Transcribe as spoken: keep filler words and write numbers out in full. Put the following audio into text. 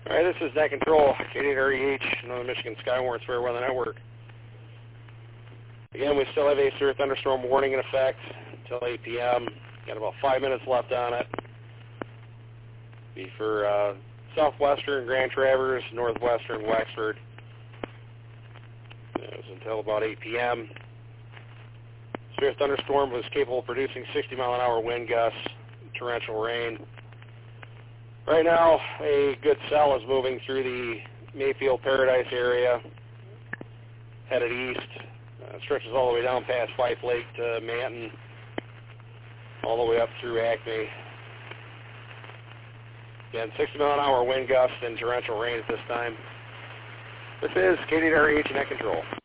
All right, this is Net Control, K eight R E H, another Michigan Skywarn Fair Weather Network. Again, we still have a severe thunderstorm warning in effect until eight p m Got about five minutes left on it. Be for uh, southwestern Grand Traverse, northwestern Wexford. It was until about eight p m Severe thunderstorm was capable of producing sixty mile an hour wind gusts, torrential rain. Right now, a good cell is moving through the Mayfield Paradise area, headed east. Uh, stretches all the way down past Fife Lake to Manton, all the way up through Acme. Again, sixty mile an hour wind gusts and torrential rain at this time. This is K eight R E H Net Control.